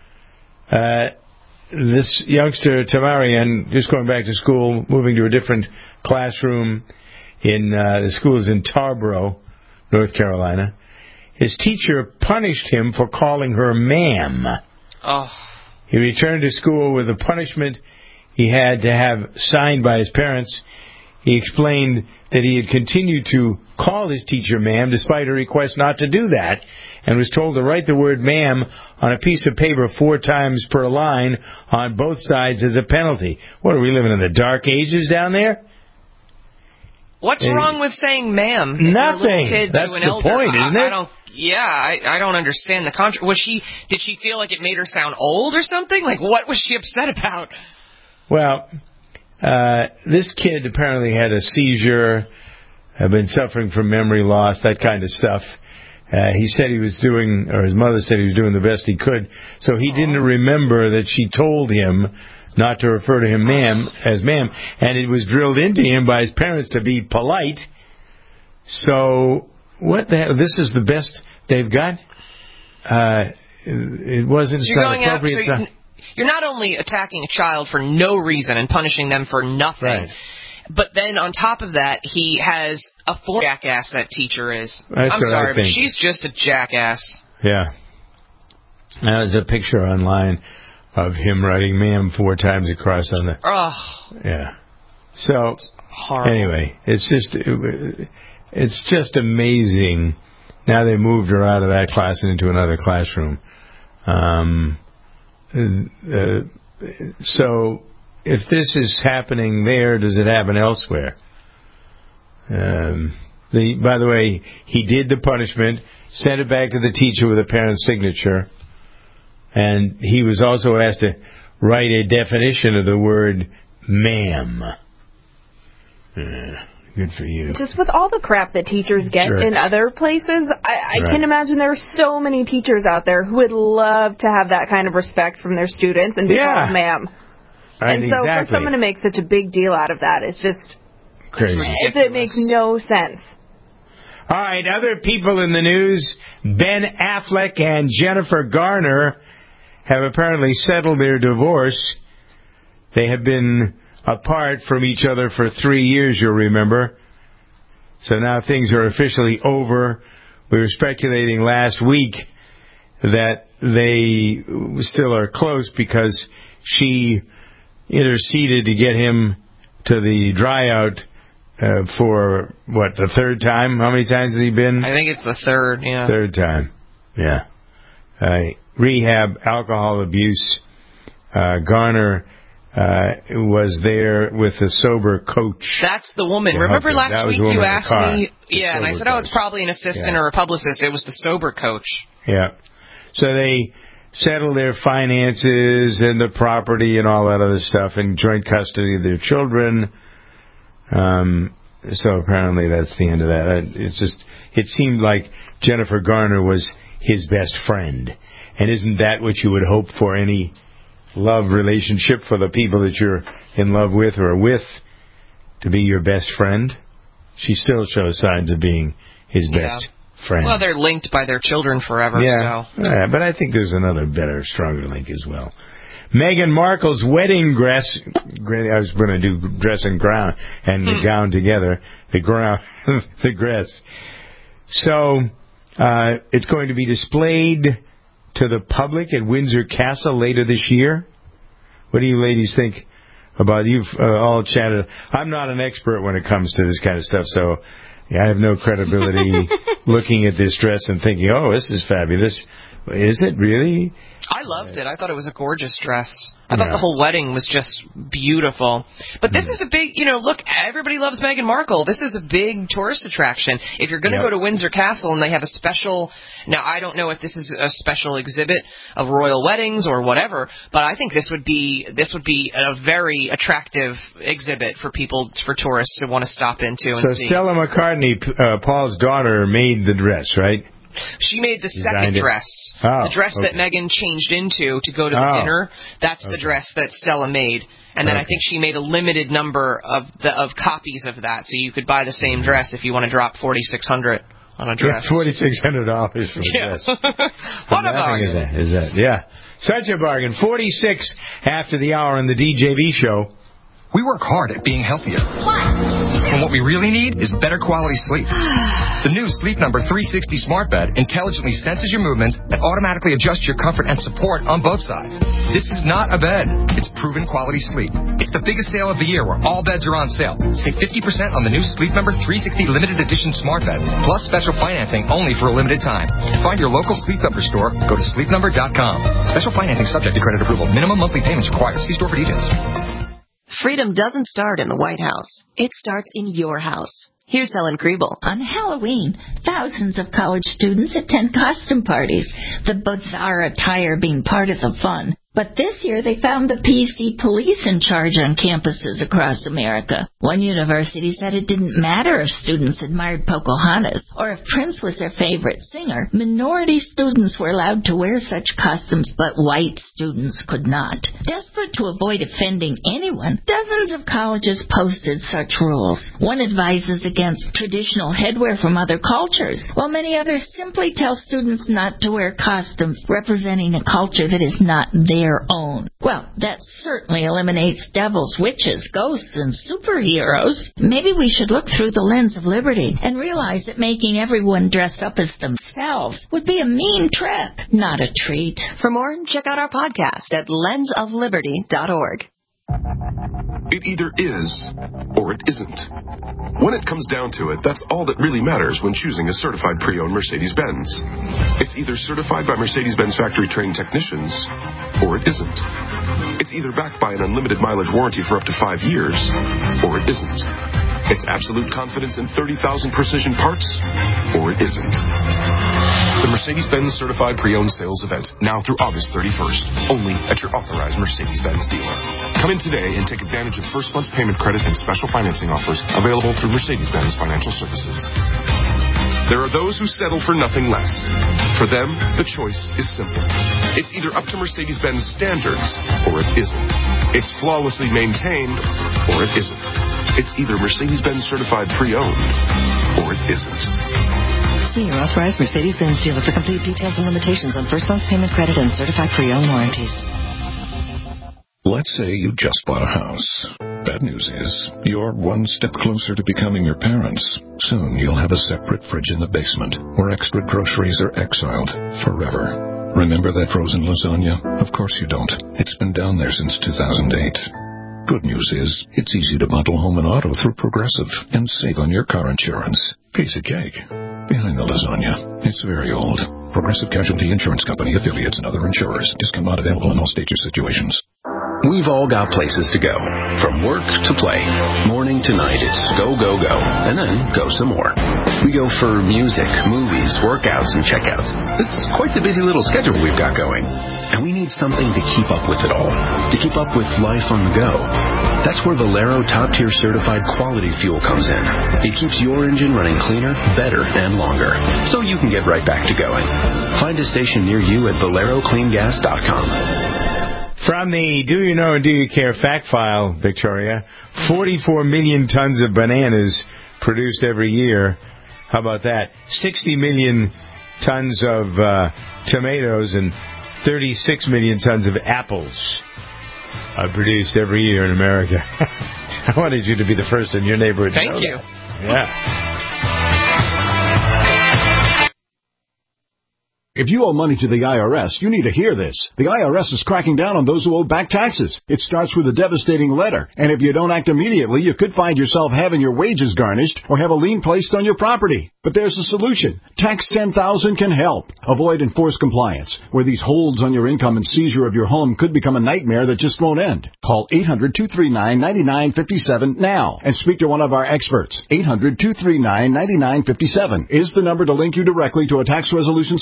Uh, this youngster, Tamarian, just going back to school, moving to a different classroom in uh, the school is in Tarboro, North Carolina. His teacher punished him for calling her ma'am. Oh. He returned to school with a punishment he had to have signed by his parents. He explained that he had continued to call his teacher ma'am despite her request not to do that, and was told to write the word ma'am on a piece of paper four times per line on both sides as a penalty. What, are we living in the dark ages down there? What's and wrong with saying ma'am? Nothing. You're a little kid That's to an the elder. point, isn't I, it? I don't. Yeah, I, I don't understand the contra- Was she? Did she feel like it made her sound old or something? Like, what was she upset about? Well, uh, this kid apparently had a seizure, had been suffering from memory loss, that kind of stuff. Uh, he said he was doing, or his mother said he was doing the best he could, so he Aww. didn't remember that she told him not to refer to him ma'am as ma'am, and it was drilled into him by his parents to be polite. So, what the hell? This is the best they've got? Uh, it wasn't so you're not going appropriate. Out, so you're not only attacking a child for no reason and punishing them for nothing, right. but then on top of that, he has a former jackass, that teacher is. That's I'm what sorry, I think. but she's just a jackass. Yeah. There's a picture online of him writing ma'am four times across on the... Oh. Yeah. So, horrible. Anyway, it's just... It, it's just amazing. Now they moved her out of that class and into another classroom. Um... Uh, so, if this is happening there, does it happen elsewhere? Um, the, by the way, he did the punishment, sent it back to the teacher with a parent's signature, and he was also asked to write a definition of the word ma'am. Uh, good for you. Just with all the crap that teachers get Jerks. in other places, I, I right. can imagine there are so many teachers out there who would love to have that kind of respect from their students and be yeah. called ma'am. Right, and so exactly. for someone to make such a big deal out of that is just crazy. It, it makes no sense. All right, other people in the news, Ben Affleck and Jennifer Garner have apparently settled their divorce. They have been apart from each other for three years, you'll remember. So now things are officially over. We were speculating last week that they still are close because she interceded to get him to the dry out uh, for, what, the third time? How many times has he been? I think it's the third, yeah. Third time, yeah. Uh, rehab, alcohol abuse. Uh, Garner uh, was there with a sober coach. That's the woman. Remember last week you asked me? Yeah, and I said, coach. oh, it's probably an assistant yeah. or a publicist. It was the sober coach. Yeah. So they settle their finances and the property and all that other stuff in joint custody of their children. Um, so apparently that's the end of that. It's just, it seemed like Jennifer Garner was his best friend. And isn't that what you would hope for any love relationship, for the people that you're in love with or with, to be your best friend? She still shows signs of being his yeah. best friend. Well, they're linked by their children forever. Yeah, so. yeah, but I think there's another better, stronger link as well. Meghan Markle's wedding dress, I was going to do dress and gown and the gown together, the gown, the dress. So, uh, it's going to be displayed to the public at Windsor Castle later this year. What do you ladies think about, you've uh, all chatted. I'm not an expert when it comes to this kind of stuff, so yeah, I have no credibility looking at this dress and thinking, oh, this is fabulous. Is it really? I loved it. I thought it was a gorgeous dress. I yeah. thought the whole wedding was just beautiful. But this mm. is a big, you know, look, everybody loves Meghan Markle. This is a big tourist attraction. If you're going to yep. go to Windsor Castle and they have a special, now I don't know if this is a special exhibit of royal weddings or whatever, but I think this would be this would be a very attractive exhibit for people, for tourists to want to stop into and so see. So Stella McCartney, uh, Paul's daughter, made the dress, right? She made the Designed second it. dress. Oh, the dress okay. that Megan changed into to go to the Oh. dinner, that's Okay. the dress that Stella made. And then Okay. I think she made a limited number of the of copies of that, so you could buy the same dress if you want to drop forty-six hundred dollars on a dress. Yeah, forty-six hundred dollars for a Yeah. dress. What a bargain. Is that, is that, yeah. Such a bargain. forty-six after the hour on the D J V show. We work hard at being healthier. And what we really need is better quality sleep. The new Sleep Number three sixty Smart Bed intelligently senses your movements and automatically adjusts your comfort and support on both sides. This is not a bed. It's proven quality sleep. It's the biggest sale of the year where all beds are on sale. Save fifty percent on the new Sleep Number three sixty Limited Edition Smart Bed, plus special financing only for a limited time. To find your local Sleep Number store, go to sleep number dot com. Special financing subject to credit approval. Minimum monthly payments required. See store for details. Freedom doesn't start in the White House. It starts in your house. Here's Helen Kriebel. On Halloween, thousands of college students attend costume parties, the bizarre attire being part of the fun. But this year they found the P C police in charge on campuses across America. One university said it didn't matter if students admired Pocahontas or if Prince was their favorite singer. Minority students were allowed to wear such costumes, but white students could not. Desperate to avoid offending anyone, dozens of colleges posted such rules. One advises against traditional headwear from other cultures, while many others simply tell students not to wear costumes representing a culture that is not theirs. Own. Well, that certainly eliminates devils, witches, ghosts, and superheroes. Maybe we should look through the lens of liberty and realize that making everyone dress up as themselves would be a mean trick, not a treat. For more, check out our podcast at lens of liberty dot org. It either is or it isn't. When it comes down to it, that's all that really matters when choosing a certified pre-owned Mercedes-Benz. It's either certified by Mercedes-Benz factory-trained technicians or it isn't. It's either backed by an unlimited mileage warranty for up to five years or it isn't. It's absolute confidence in thirty thousand precision parts or it isn't. The Mercedes-Benz Certified Pre-Owned Sales Event, now through August thirty-first, only at your authorized Mercedes-Benz dealer. Come in today and take advantage of first month's payment credit and special financing offers available through Mercedes-Benz Financial Services. There are those who settle for nothing less. For them, the choice is simple. It's either up to Mercedes-Benz standards or it isn't. It's flawlessly maintained or it isn't. It's either Mercedes-Benz Certified Pre-Owned or it isn't. See your authorized Mercedes-Benz dealer for complete details and limitations on first month's payment credit and certified pre-owned warranties. Let's say you just bought a house. Bad news is, you're one step closer to becoming your parents. Soon you'll have a separate fridge in the basement, where extra groceries are exiled forever. Remember that frozen lasagna? Of course you don't. It's been down there since two thousand eight. Good news is, it's easy to bundle home and auto through Progressive and save on your car insurance. Piece of cake. Behind the lasagna, it's very old. Progressive Casualty Insurance Company, affiliates, and other insurers. Discount not available in all states or situations. We've all got places to go. From work to play. Morning to night, it's go, go, go. And then go some more. We go for music, movies, workouts, and checkouts. It's quite the busy little schedule we've got going. And we need something to keep up with it all. To keep up with life on the go. That's where Valero top-tier certified quality fuel comes in. It keeps your engine running cleaner, better, and longer. So you can get right back to going. Find a station near you at valero clean gas dot com. From the Do You Know and Do You Care fact file, Victoria, forty-four million tons of bananas produced every year. How about that? sixty million tons of uh, tomatoes and thirty-six million tons of apples are produced every year in America. I wanted you to be the first in your neighborhood to Thank know you. that. Yeah. If you owe money to the I R S, you need to hear this. The I R S is cracking down on those who owe back taxes. It starts with a devastating letter, and if you don't act immediately, you could find yourself having your wages garnished or have a lien placed on your property. But there's a solution. Tax ten thousand can help. Avoid enforced compliance, where these holds on your income and seizure of your home could become a nightmare that just won't end. Call eight hundred, two three nine, nine nine five seven now and speak to one of our experts. eight hundred, two three nine, nine nine five seven is the number to link you directly to a tax resolution specialist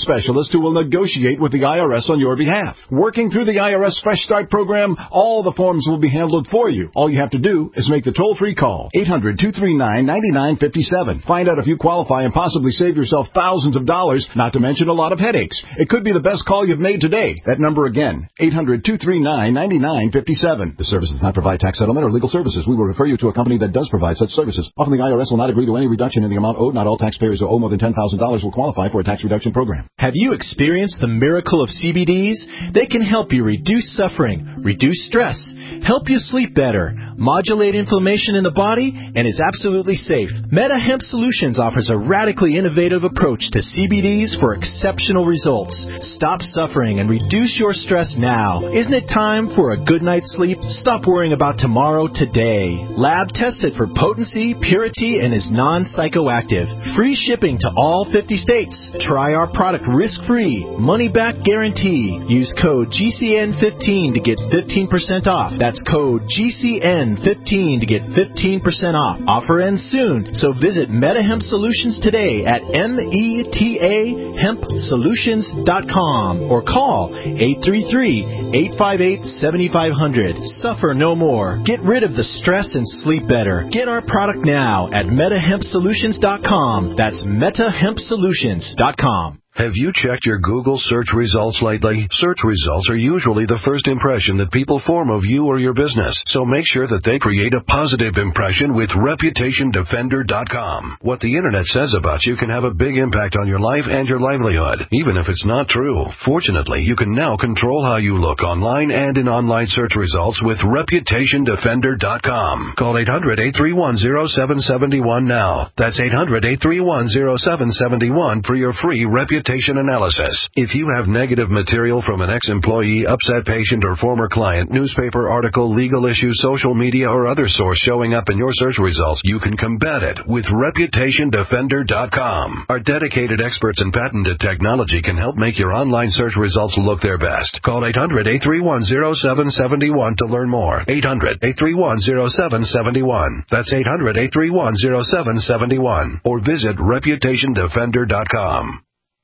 specialist who will negotiate with the I R S on your behalf. Working through the I R S Fresh Start program, all the forms will be handled for you. All you have to do is make the toll-free call, eight hundred, two three nine, nine nine five seven. Find out if you qualify and possibly save yourself thousands of dollars, not to mention a lot of headaches. It could be the best call you've made today. That number again, eight hundred, two three nine, nine nine five seven. The service does not provide tax settlement or legal services. We will refer you to a company that does provide such services. Often the I R S will not agree to any reduction in the amount owed. Not all taxpayers who owe more than ten thousand dollars will qualify for a tax reduction program. Have you experienced the miracle of C B Ds? They can help you reduce suffering, reduce stress, help you sleep better, modulate inflammation in the body, and is absolutely safe. Meta Hemp Solutions offers a radically innovative approach to C B Ds for exceptional results. Stop suffering and reduce your stress now. Isn't it time for a good night's sleep? Stop worrying about tomorrow today. Lab tested for potency, purity, and is non-psychoactive. Free shipping to all fifty states. Try our product risk-free, money-back guarantee. Use code G C N fifteen to get fifteen percent off. That's code G C N fifteen to get fifteen percent off. Offer ends soon, so visit MetaHemp Solutions today at M E T A hemp solutions dot com or call eight three three, eight five eight, seven five zero zero. Suffer no more. Get rid of the stress and sleep better. Get our product now at meta hemp solutions dot com. That's meta hemp solutions dot com. Have you checked your Google search results lately? Search results are usually the first impression that people form of you or your business, so make sure that they create a positive impression with reputation defender dot com. What the Internet says about you can have a big impact on your life and your livelihood, even if it's not true. Fortunately, you can now control how you look online and in online search results with reputation defender dot com. Call eight hundred, eight three one, zero seven seven one now. That's eight hundred, eight three one, zero seven seven one for your free reputation analysis. If you have negative material from an ex-employee, upset patient, or former client, newspaper article, legal issue, social media, or other source showing up in your search results, you can combat it with reputation defender dot com. Our dedicated experts in patented technology can help make your online search results look their best. Call eight hundred, eight three one, zero seven seven one to learn more. eight hundred, eight three one, zero seven seven one. That's eight hundred, eight three one, zero seven seven one. Or visit reputation defender dot com.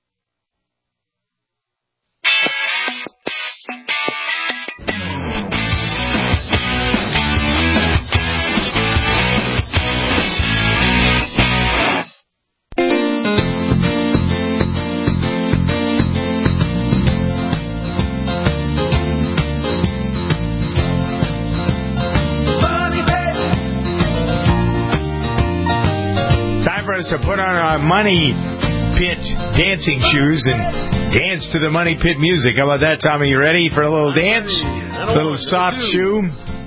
To put on our Money Pit dancing shoes and dance to the Money Pit music. How about that, Tommy? You ready for a little dance? A little soft shoe?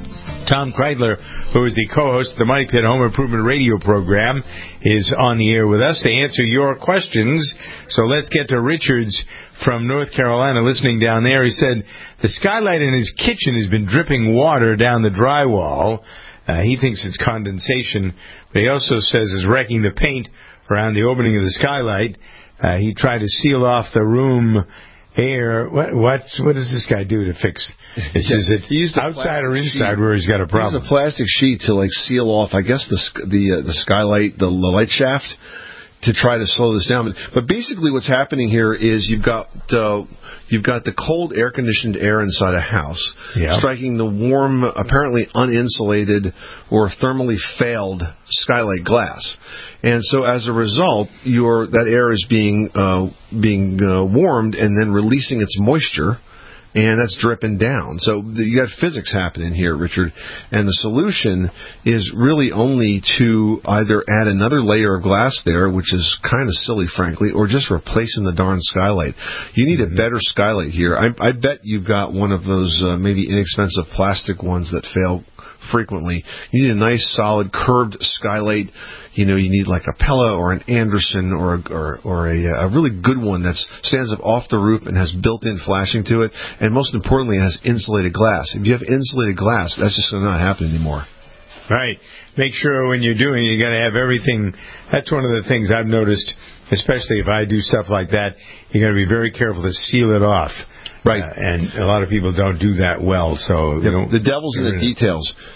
Tom Kreidler, who is the co-host of the Money Pit Home Improvement Radio program, is on the air with us to answer your questions. So let's get to Richards from North Carolina listening down there. He said the skylight in his kitchen has been dripping water down the drywall. Uh, he thinks it's condensation, but he also says it's wrecking the paint around the opening of the skylight. Uh, he tried to seal off the room air. What what's, what does this guy do to fix this? Yeah, Is it outside or inside sheet. Where he's got a problem? He used a plastic sheet to like seal off, I guess, the the uh, the skylight, the, the light shaft, to try to slow this down. But basically what's happening here is you've got uh, you've got the cold air-conditioned air inside a house yeah. striking the warm, apparently uninsulated or thermally failed skylight glass. And so as a result, your that air is being uh, being uh, warmed and then releasing its moisture, and that's dripping down. So you got physics happening here, Richard. And the solution is really only to either add another layer of glass there, which is kind of silly, frankly, or just replacing the darn skylight. You need a better skylight here. I, I bet you've got one of those uh, maybe inexpensive plastic ones that fail frequently. You need a nice, solid, curved skylight. You know, you need like a Pella or an Anderson or a, or, or a, a really good one that stands up off the roof and has built-in flashing to it, and most importantly, it has insulated glass. If you have insulated glass, that's just not happening anymore. Right. Make sure when you're doing it, you got to have everything. That's one of the things I've noticed, especially if I do stuff like that. You got to be very careful to seal it off. Right. Uh, and a lot of people don't do that well. So yeah, the devil's in the details.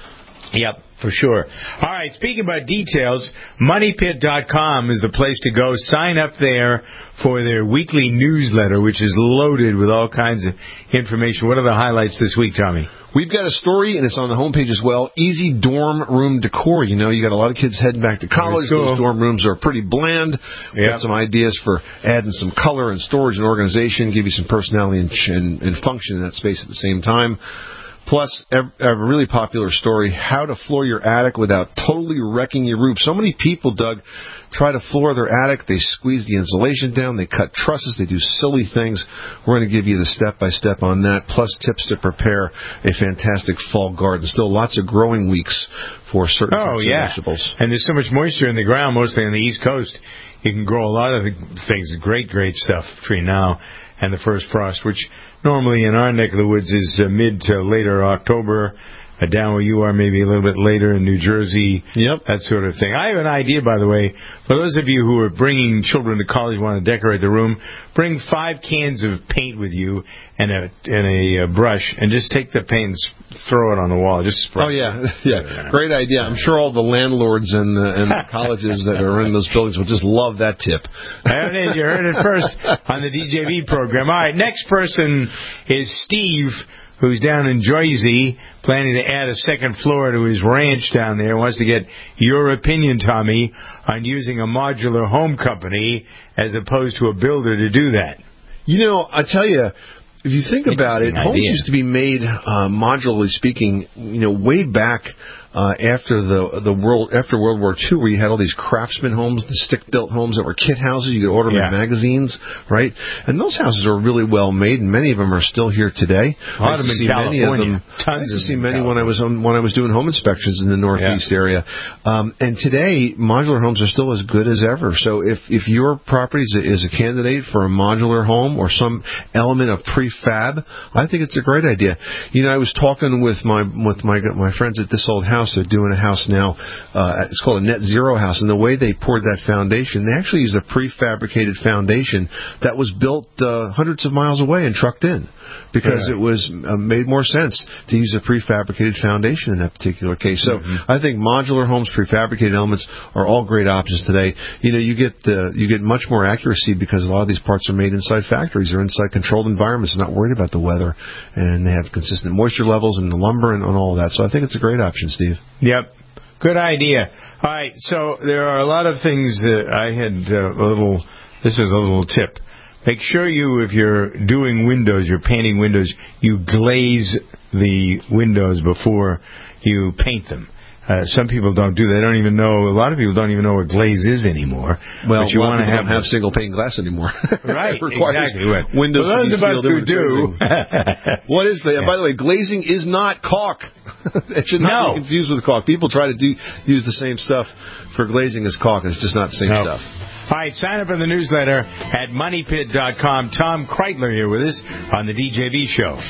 Yep, for sure. All right, speaking about details, money pit dot com is the place to go. Sign up there for their weekly newsletter, which is loaded with all kinds of information. What are the highlights this week, Tommy? We've got a story, and it's on the homepage as well. Easy dorm room decor. You know, you got a lot of kids heading back to college. Cool. Those dorm rooms are pretty bland. We've yep. got some ideas for adding some color and storage and organization, give you some personality and, and, and function in that space at the same time. Plus, a really popular story, how to floor your attic without totally wrecking your roof. So many people, Doug, try to floor their attic. They squeeze the insulation down. They cut trusses. They do silly things. We're going to give you the step-by-step on that, plus tips to prepare a fantastic fall garden. Still lots of growing weeks for certain oh, yeah. vegetables. And there's so much moisture in the ground, mostly on the East Coast. You can grow a lot of things. Great, great stuff between now and the first frost, which normally in our neck of the woods is uh, mid to later October. Uh, down where you are, maybe a little bit later in New Jersey. Yep. That sort of thing. I have an idea, by the way, for those of you who are bringing children to college, want to decorate the room, bring five cans of paint with you and a and a uh, brush, and just take the paint and throw it on the wall. Just spray. Oh, yeah. yeah. Great idea. I'm sure all the landlords and, uh, and the colleges that are in those buildings will just love that tip. You heard it first on the D J V program. All right, next person is Steve, who's down in Jersey, planning to add a second floor to his ranch down there. Wants to get your opinion, Tommy, on using a modular home company as opposed to a builder to do that. You know, I tell you, if you think about it, homes used to be made, uh, modularly speaking, you know, way back uh, after the the world after World War Two, where you had all these craftsman homes, the stick-built homes that were kit houses. You could order them yeah. in magazines, right? And those houses are really well made, and many of them are still here today. A lot of them in California. Tons I used to see many when I was on, when I was doing home inspections in the Northeast yeah. area. Um, and today, modular homes are still as good as ever. So if if your property is a, is a candidate for a modular home or some element of prefab, I think it's a great idea. You know, I was talking with my with my my friends at This Old House. They're doing a house now. Uh, it's called a net zero house. And the way they poured that foundation, they actually used a prefabricated foundation that was built uh, hundreds of miles away and trucked in because yeah. it was uh, made more sense to use a prefabricated foundation in that particular case. So mm-hmm. I think modular homes, prefabricated elements are all great options today. You know, you get the, you get much more accuracy because a lot of these parts are made inside factories or inside controlled environments. They're not worried about the weather, and they have consistent moisture levels in the lumber and, and all of that. So I think it's a great option, Steve. Yep. Good idea. All right, so there are a lot of things that I had uh, a little, this is a little tip. Make sure you, if you're doing windows, you're painting windows, you glaze the windows before you paint them. Uh, some people don't do that. They don't even know. A lot of people don't even know what glaze is anymore. Well, but you want to have, have single pane glass anymore. Right, exactly. Right. Windows well, those of us who do. What is? Yeah. By the way, glazing is not caulk. It should not no. be confused with caulk. People try to do, use the same stuff for glazing as caulk. It's just not the same no. stuff. All right, sign up for the newsletter at money pit dot com. Tom Kreitler here with us on the D J V Show.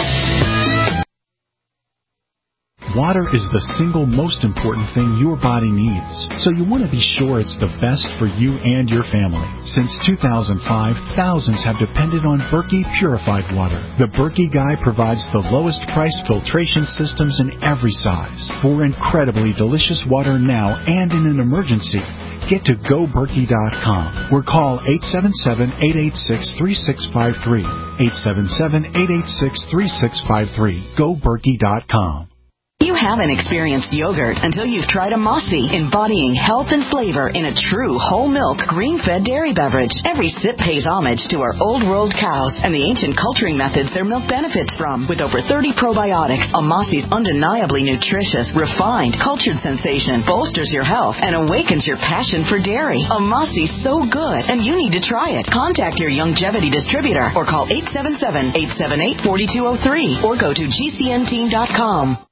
Water is the single most important thing your body needs, so you want to be sure it's the best for you and your family. Since two thousand five, thousands have depended on Berkey purified water. The Berkey Guy provides the lowest price filtration systems in every size for incredibly delicious water now and in an emergency. Get to go berkey dot com or call eight seven seven, eight eight six, three six five three. eight seven seven, eight eight six, three six five three. go berkey dot com. You haven't experienced yogurt until you've tried a Mossy, embodying health and flavor in a true whole milk, green-fed dairy beverage. Every sip pays homage to our old world cows and the ancient culturing methods their milk benefits from. With over thirty probiotics, a Mossy's undeniably nutritious, refined, cultured sensation bolsters your health and awakens your passion for dairy. A Mossy's so good, and you need to try it. Contact your Youngevity distributor or call eight seven seven, eight seven eight, four two zero three or go to G C N team dot com.